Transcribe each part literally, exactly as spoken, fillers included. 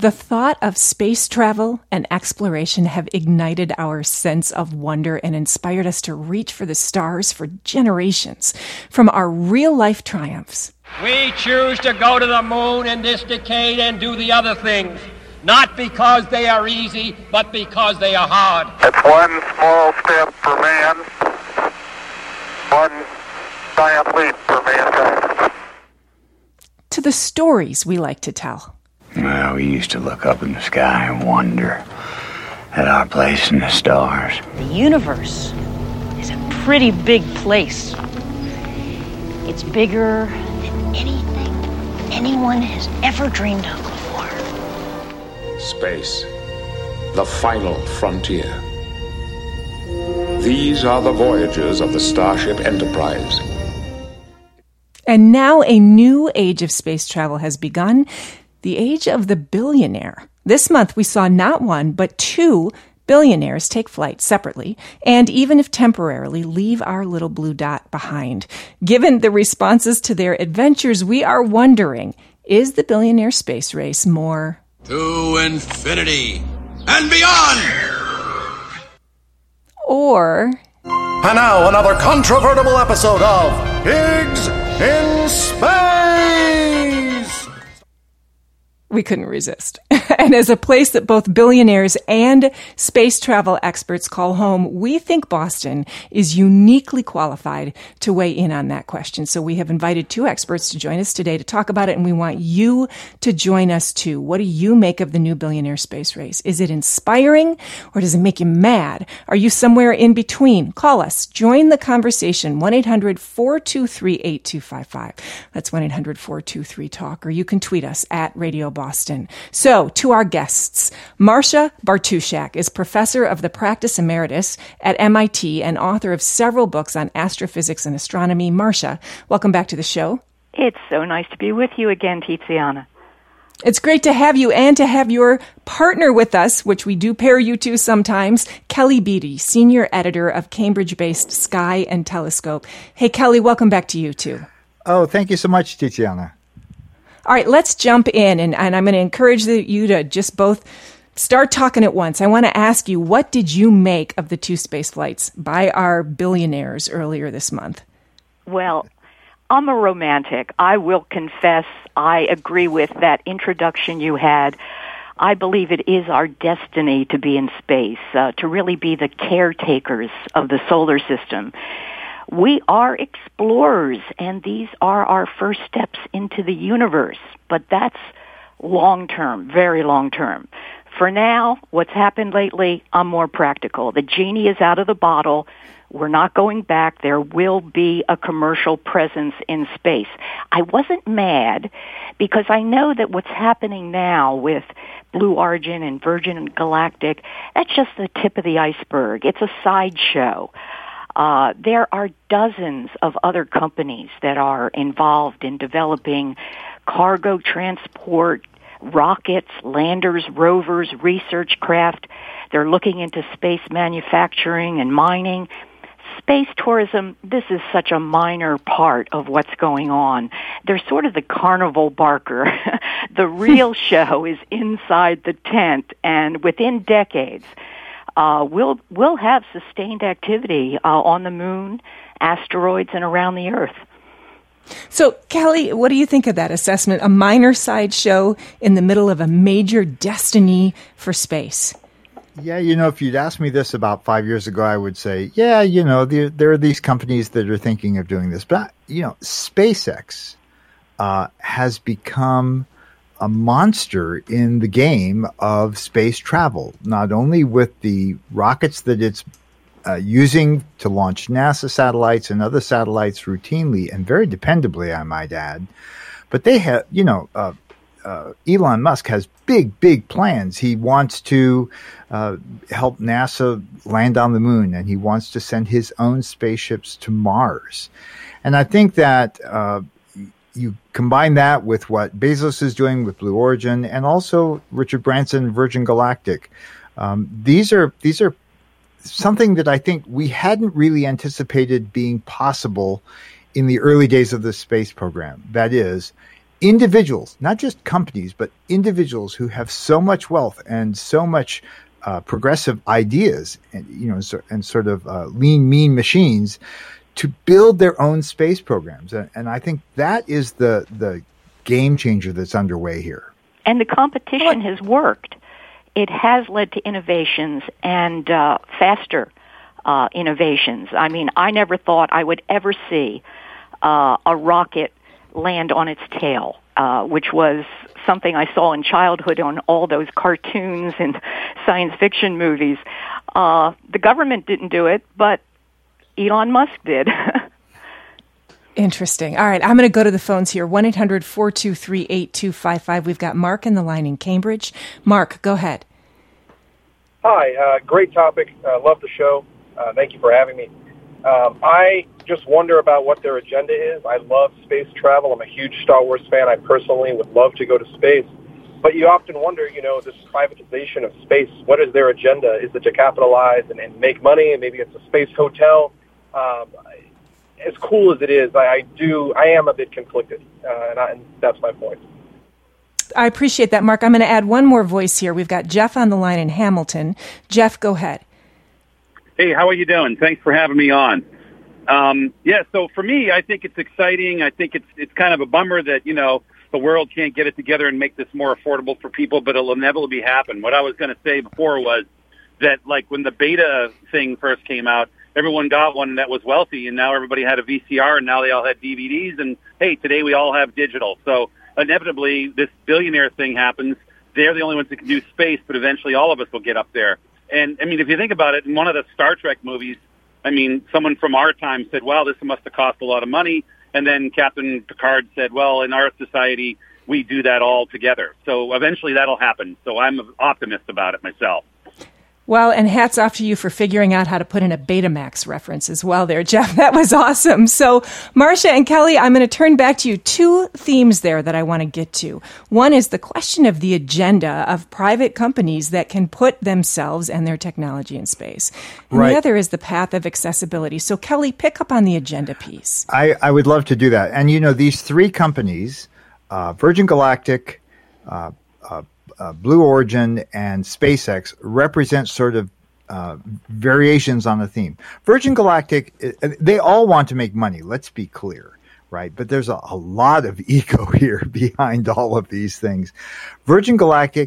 The thought of space travel and exploration have ignited our sense of wonder and inspired us to reach for the stars for generations. From our real-life triumphs. We choose to go to the moon in this decade and do the other things, not because they are easy, but because they are hard. It's one small step for man, one giant leap for mankind. To the stories we like to tell. Well, we used to look up in the sky and wonder at our place in the stars. The universe is a pretty big place. It's bigger than anything anyone has ever dreamed of before. Space, the final frontier. These are the voyages of the Starship Enterprise. And now a new age of space travel has begun, the age of the billionaire. This month we saw not one, but two billionaires take flight separately, and even if temporarily, leave our little blue dot behind. Given the responses to their adventures, we are wondering, is the billionaire space race more to infinity and beyond? Or... And now another controvertible episode of Pigs in Space! We couldn't resist. And as a place that both billionaires and space travel experts call home, we think Boston is uniquely qualified to weigh in on that question. So we have invited two experts to join us today to talk about it, and we want you to join us too. What do you make of the new billionaire space race? Is it inspiring or does it make you mad? Are you somewhere in between? Call us. Join the conversation. one eight hundred four two three eight two five five. That's one eight hundred four two three talk. Or you can tweet us at Radio Boston. So, to our guests, Marcia Bartusiak is professor of the practice emeritus at M I T and author of several books on astrophysics and astronomy. Marcia, welcome back to the show. It's so nice to be with you again, Tiziana. It's great to have you and to have your partner with us, which we do pair you to sometimes, Kelly Beatty, senior editor of Cambridge-based Sky and Telescope. Hey, Kelly, welcome back to you too. Oh, thank you so much, Tiziana. All right, let's jump in, and, and I'm going to encourage the, you to just both start talking at once. I want to ask you, what did you make of the two space flights by our billionaires earlier this month? Well, I'm a romantic. I will confess I agree with that introduction you had. I believe it is our destiny to be in space, uh, to really be the caretakers of the solar system. We are explorers, and these are our first steps into the universe. But that's long-term, very long-term. For now, what's happened lately, I'm more practical. The genie is out of the bottle. We're not going back. There will be a commercial presence in space. I wasn't mad because I know that what's happening now with Blue Origin and Virgin Galactic, that's just the tip of the iceberg. It's a sideshow. Uh, there are dozens of other companies that are involved in developing cargo transport, rockets, landers, rovers, research craft. They're looking into space manufacturing and mining. Space tourism, this is such a minor part of what's going on. They're sort of the carnival barker. The real show is inside the tent, and within decades, Uh, we'll we'll have sustained activity uh, on the moon, asteroids, and around the Earth. So, Kelly, what do you think of that assessment? A minor sideshow in the middle of a major destiny for space. Yeah, you know, if you'd asked me this about five years ago, I would say, yeah, you know, there, there are these companies that are thinking of doing this. But, you know, SpaceX uh, has become a monster in the game of space travel, not only with the rockets that it's uh, using to launch NASA satellites and other satellites routinely and very dependably, I might add, but they have, you know, uh, uh, Elon Musk has big, big plans. He wants to uh, help NASA land on the moon, and he wants to send his own spaceships to Mars. And I think that uh, you combine that with what Bezos is doing with Blue Origin, and also Richard Branson, Virgin Galactic. Um, these are these are something that I think we hadn't really anticipated being possible in the early days of the space program. That is, individuals, not just companies, but individuals who have so much wealth and so much uh, progressive ideas, and you know, so, and sort of uh, lean, mean machines to build their own space programs. And, and I think that is the the game changer that's underway here. And the competition has worked. It has led to innovations and uh, faster uh, innovations. I mean, I never thought I would ever see uh, a rocket land on its tail, uh, which was something I saw in childhood on all those cartoons and science fiction movies. Uh, the government didn't do it, but Elon Musk did. Interesting. All right, I'm going to go to the phones here. one eight hundred four two three eight two five five. We've got Mark in the line in Cambridge. Mark, go ahead. Hi, uh, great topic. Uh, love the show. Uh, thank you for having me. Um, I just wonder about what their agenda is. I love space travel. I'm a huge Star Wars fan. I personally would love to go to space. But you often wonder, you know, this privatization of space, what is their agenda? Is it to capitalize and, and make money, and maybe it's a space hotel? Um, as cool as it is, I, I do, I am a bit conflicted, uh, and, I, and that's my point. I appreciate that, Mark. I'm going to add one more voice here. We've got Jeff on the line in Hamilton. Jeff, go ahead. Hey, how are you doing? Thanks for having me on. Um, yeah, so for me, I think it's exciting. I think it's it's kind of a bummer that, you know, the world can't get it together and make this more affordable for people, but it'll inevitably happen. What I was going to say before was that, like, when the beta thing first came out, everyone got one that was wealthy, and now everybody had a V C R, and now they all had D V Ds, and, hey, today we all have digital. So inevitably, this billionaire thing happens. They're the only ones that can do space, but eventually all of us will get up there. And, I mean, if you think about it, in one of the Star Trek movies, I mean, someone from our time said, wow, this must have cost a lot of money. And then Captain Picard said, well, in our society, we do that all together. So eventually that'll happen. So I'm an optimist about it myself. Well, and hats off to you for figuring out how to put in a Betamax reference as well there, Jeff. That was awesome. So, Marcia and Kelly, I'm going to turn back to you. Two themes there that I want to get to. One is the question of the agenda of private companies that can put themselves and their technology in space. And right. The other is the path of accessibility. So, Kelly, pick up on the agenda piece. I, I would love to do that. And, you know, these three companies, uh, Virgin Galactic, uh, uh, Uh, Blue Origin and SpaceX represent sort of uh, variations on a theme. Virgin Galactic, they all want to make money, let's be clear, right? But there's a, a lot of ego here behind all of these things. Virgin Galactic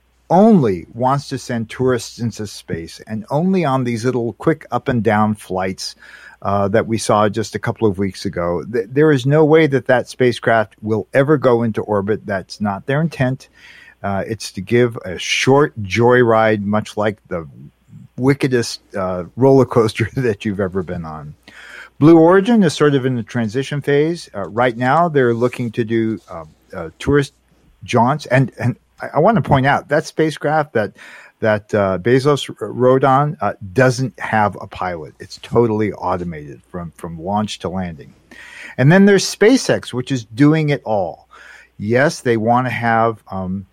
only wants to send tourists into space, and only on these little quick up and down flights uh, that we saw just a couple of weeks ago. Th- there is no way that that spacecraft will ever go into orbit. That's not their intent. Uh, it's to give a short joyride, much like the wickedest uh, roller coaster that you've ever been on. Blue Origin is sort of in the transition phase. Uh, right now, they're looking to do uh, uh, tourist jaunts. And, and I, I want to point out that spacecraft that that uh, Bezos rode on uh, doesn't have a pilot. It's totally automated from, from launch to landing. And then there's SpaceX, which is doing it all. Yes, they want to have um,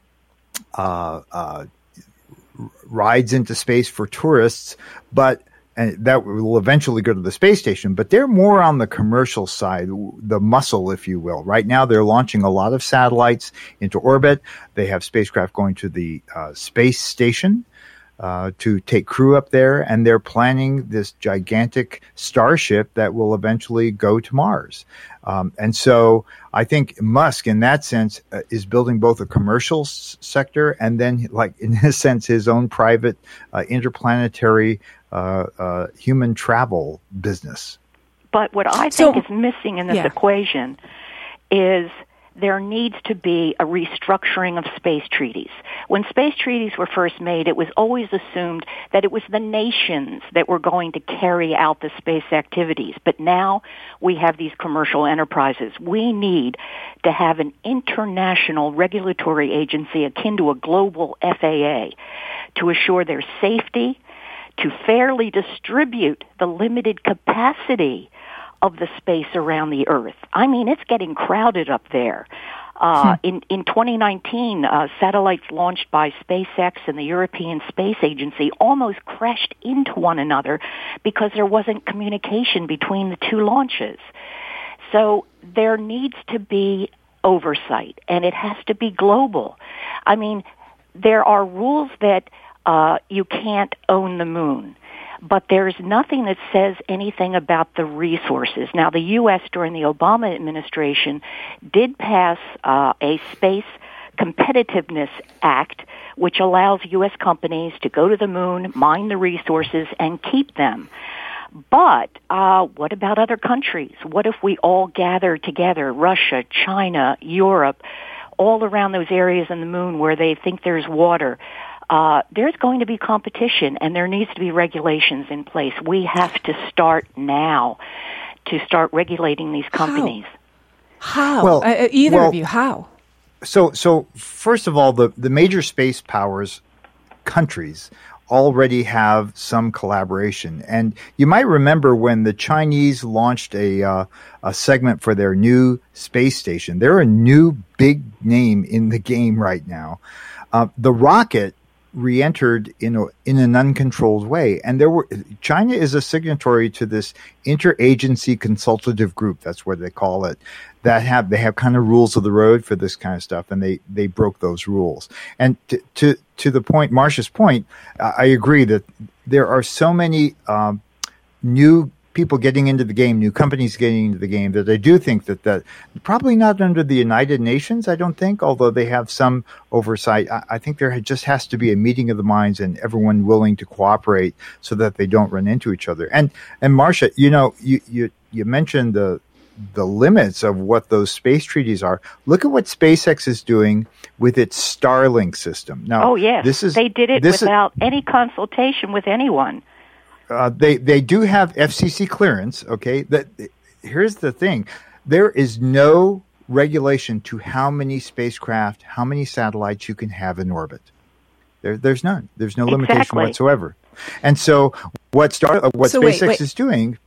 Uh, uh, rides into space for tourists, but and that will eventually go to the space station. But they're more on the commercial side, the muscle, if you will. Right now, they're launching a lot of satellites into orbit. They have spacecraft going to the uh, space station uh, to take crew up there, and they're planning this gigantic starship that will eventually go to Mars. Um, and so I think Musk, in that sense, uh, is building both a commercial s- sector and then, like, in a sense, his own private uh, interplanetary uh, uh, human travel business. But what I So- think is missing in this Yeah. equation is there needs to be a restructuring of space treaties. When space treaties were first made, it was always assumed that it was the nations that were going to carry out the space activities. But now we have these commercial enterprises. We need to have an international regulatory agency akin to a global F A A to assure their safety, to fairly distribute the limited capacity of the space around the Earth. I mean, it's getting crowded up there. Uh, hmm. in, in twenty nineteen, uh, satellites launched by SpaceX and the European Space Agency almost crashed into one another because there wasn't communication between the two launches. So there needs to be oversight, and it has to be global. I mean, there are rules that uh, you can't own the moon, but there's nothing that says anything about the resources. Now, the U S during the Obama administration did pass uh, a Space Competitiveness Act, which allows U S companies to go to the moon, mine the resources, and keep them. But uh, what about other countries? What if we all gather together, Russia, China, Europe, all around those areas on the moon where they think there's water? Uh, there's going to be competition, and there needs to be regulations in place. We have to start now to start regulating these companies. How? How? Well, uh, either well, of you, how? So, so first of all, the, the major space powers countries already have some collaboration. And you might remember when the Chinese launched a uh, a segment for their new space station. They're a new big name in the game right now. Uh, the rocket re-entered in a, in an uncontrolled way, and there were China is a signatory to this interagency consultative group. That's what they call it. That have they have kind of rules of the road for this kind of stuff, and they they broke those rules. And to to, to the point, Marcia's point, uh, I agree that there are so many um, new people getting into the game, new companies getting into the game, that I do think that that probably not under the United Nations, I don't think, although they have some oversight. I, I think there just has to be a meeting of the minds and everyone willing to cooperate so that they don't run into each other. And and Marcia, you know, you you, you mentioned the the limits of what those space treaties are. Look at what SpaceX is doing with its Starlink system. Now, oh yes, this is, they did it this without is, any consultation with anyone. Uh, they they do have F C C clearance. Okay, that here's the thing: there is no regulation to how many spacecraft, how many satellites you can have in orbit. There, there's none. There's no exactly. limitation whatsoever. And so, what Star, what so SpaceX wait, wait. is doing.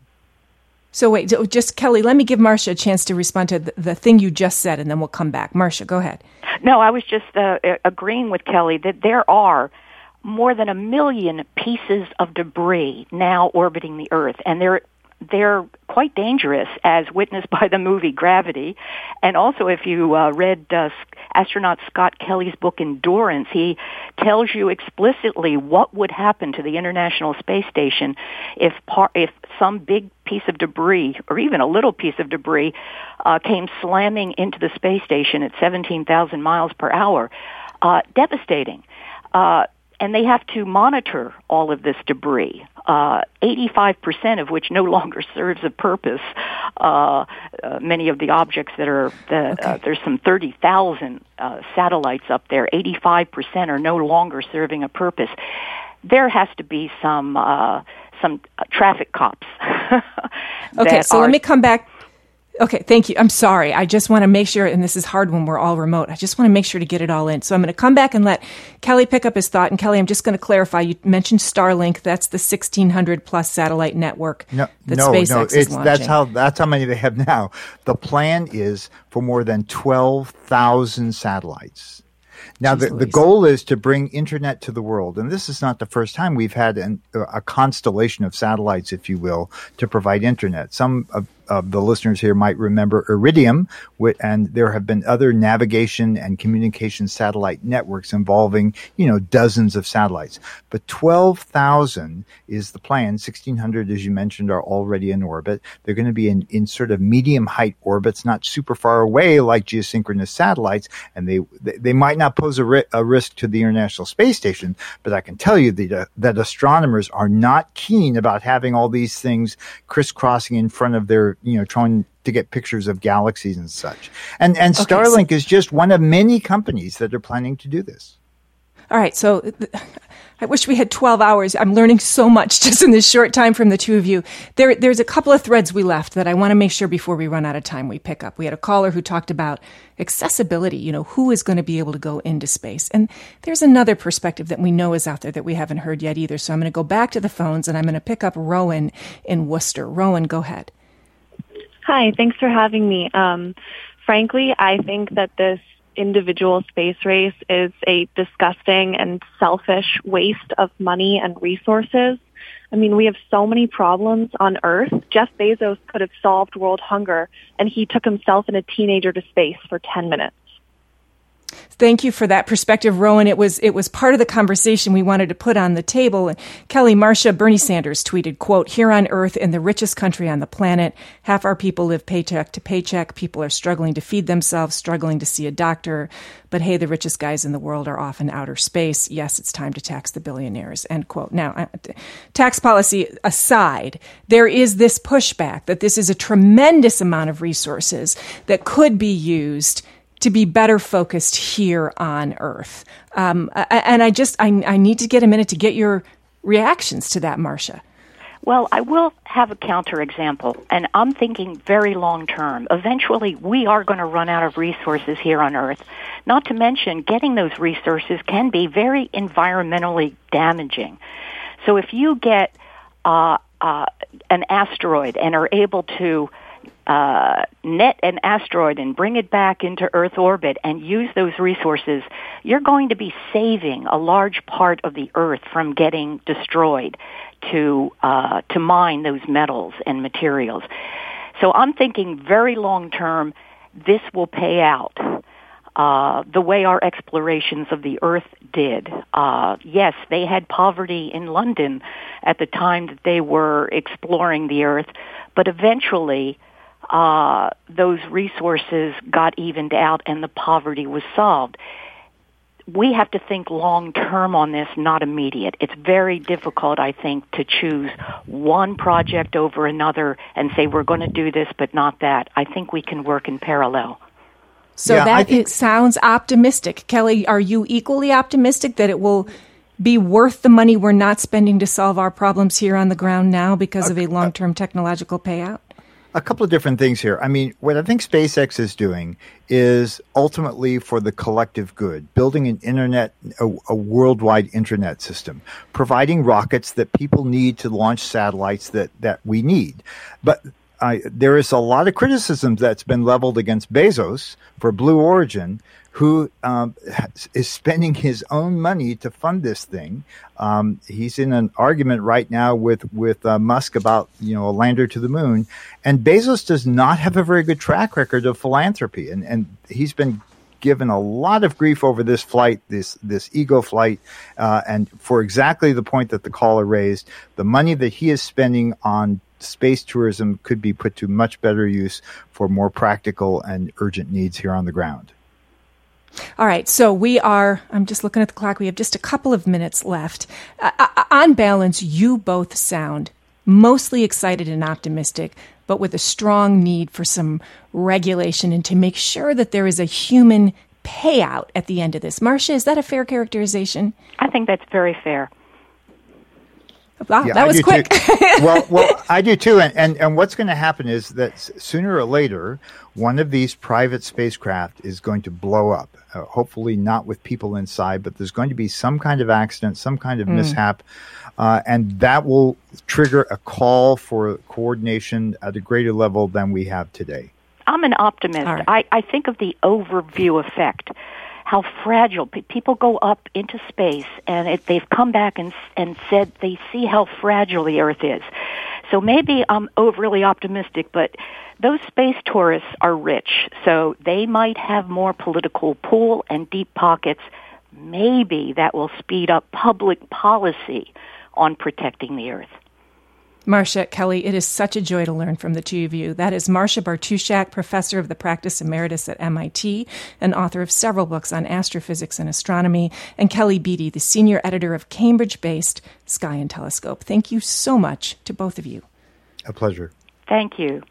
So wait, just Kelly, let me give Marcia a chance to respond to the, the thing you just said, and then we'll come back. Marcia, go ahead. No, I was just uh, agreeing with Kelly that there are more than a million pieces of debris now orbiting the Earth, and they're they're quite dangerous, as witnessed by the movie Gravity. And also, if you uh, read uh, astronaut Scott Kelly's book Endurance, he tells you explicitly what would happen to the International Space Station if par- if some big piece of debris, or even a little piece of debris, uh, came slamming into the space station at seventeen thousand miles per hour. Uh, devastating. Uh, And they have to monitor all of this debris, uh, eighty-five percent of which no longer serves a purpose. Uh, uh, many of the objects that are, the, okay. uh, there's some thirty thousand uh, satellites up there, eighty-five percent are no longer serving a purpose. There has to be some, uh, some uh, traffic cops. Okay, so are- let me come back. Okay, thank you. I'm sorry. I just want to make sure, and this is hard when we're all remote, I just want to make sure to get it all in. So I'm going to come back and let Kelly pick up his thought. And Kelly, I'm just going to clarify. You mentioned Starlink. That's the sixteen hundred plus satellite network no, that no, SpaceX no, is it's, launching. That's how, that's how many they have now. The plan is for more than twelve thousand satellites. Now, the, the goal is to bring internet to the world. And this is not the first time we've had an, a constellation of satellites, if you will, to provide internet. Some of, of the listeners here might remember Iridium, and there have been other navigation and communication satellite networks involving, you know, dozens of satellites. But twelve thousand is the plan. sixteen hundred, as you mentioned, are already in orbit. They're going to be in, in sort of medium height orbits, not super far away like geosynchronous satellites. And they, they might not pose a, ri- a risk to the International Space Station, but I can tell you that, uh, that astronomers are not keen about having all these things crisscrossing in front of their, you know, trying to get pictures of galaxies and such. And and Okay, Starlink so- is just one of many companies that are planning to do this. All right, so th- I wish we had twelve hours. I'm learning so much just in this short time from the two of you. There, there's a couple of threads we left that I want to make sure before we run out of time we pick up. We had a caller who talked about accessibility, you know, who is going to be able to go into space. And there's another perspective that we know is out there that we haven't heard yet either. So I'm going to go back to the phones and I'm going to pick up Rowan in Worcester. Rowan, go ahead. Hi, thanks for having me. Um, frankly, I think that this individual space race is a disgusting and selfish waste of money and resources. I mean, we have so many problems on Earth. Jeff Bezos could have solved world hunger, and he took himself and a teenager to space for ten minutes. Thank you for that perspective, Rowan. It was it was part of the conversation we wanted to put on the table. And Kelly, Marcia, Bernie Sanders tweeted, quote, "Here on Earth, in the richest country on the planet, half our people live paycheck to paycheck. People are struggling to feed themselves, struggling to see a doctor. But hey, the richest guys in the world are off in outer space. Yes, it's time to tax the billionaires," end quote. Now, tax policy aside, there is this pushback that this is a tremendous amount of resources that could be used to be better focused here on Earth. Um, and I just, I, I need to get a minute to get your reactions to that, Marcia. Well, I will have a counterexample, and I'm thinking very long term. Eventually, we are going to run out of resources here on Earth. Not to mention, getting those resources can be very environmentally damaging. So if you get uh, uh, an asteroid and are able to Uh, net an asteroid and bring it back into Earth orbit and use those resources, you're going to be saving a large part of the Earth from getting destroyed to uh, to mine those metals and materials. So I'm thinking very long term, this will pay out uh, the way our explorations of the Earth did. Uh, yes, they had poverty in London at the time that they were exploring the Earth, but eventually Uh, those resources got evened out and the poverty was solved. We have to think long term on this, not immediate. It's very difficult, I think, to choose one project over another and say we're going to do this but not that. I think we can work in parallel. So yeah, that think- it sounds optimistic. Kelly, are you equally optimistic that it will be worth the money we're not spending to solve our problems here on the ground now because of a long-term technological payout? A couple of different things here. I mean, what I think SpaceX is doing is ultimately for the collective good, building an internet, a, a worldwide internet system, providing rockets that people need to launch satellites that, that we need. But uh, there is a lot of criticism that's been leveled against Bezos for Blue Origin, who um, is spending his own money to fund this thing. Um, he's in an argument right now with with uh, Musk about, you know, a lander to the moon, and Bezos does not have a very good track record of philanthropy, and and he's been given a lot of grief over this flight, this this ego flight, uh, and for exactly the point that the caller raised, the money that he is spending on space tourism could be put to much better use for more practical and urgent needs here on the ground. All right, so we are, I'm just looking at the clock, we have just a couple of minutes left. Uh, on balance, you both sound mostly excited and optimistic, but with a strong need for some regulation and to make sure that there is a human payout at the end of this. Marcia, is that a fair characterization? I think that's very fair. Wow, yeah, that I was quick. well, well, I do too. And, and, and what's going to happen is that sooner or later, one of these private spacecraft is going to blow up. Uh, hopefully not with people inside, but there's going to be some kind of accident, some kind of mm. mishap. Uh, and that will trigger a call for coordination at a greater level than we have today. I'm an optimist. Right. I, I think of the overview effect. How fragile P- people go up into space, and it, they've come back and and said they see how fragile the Earth is. So maybe I'm overly optimistic, but those space tourists are rich, so they might have more political pull and deep pockets. Maybe that will speed up public policy on protecting the Earth. Marcia, Kelly, it is such a joy to learn from the two of you. That is Marcia Bartusiak, professor of the practice emeritus at M I T and author of several books on astrophysics and astronomy, and Kelly Beatty, the senior editor of Cambridge-based Sky and Telescope. Thank you so much to both of you. A pleasure. Thank you.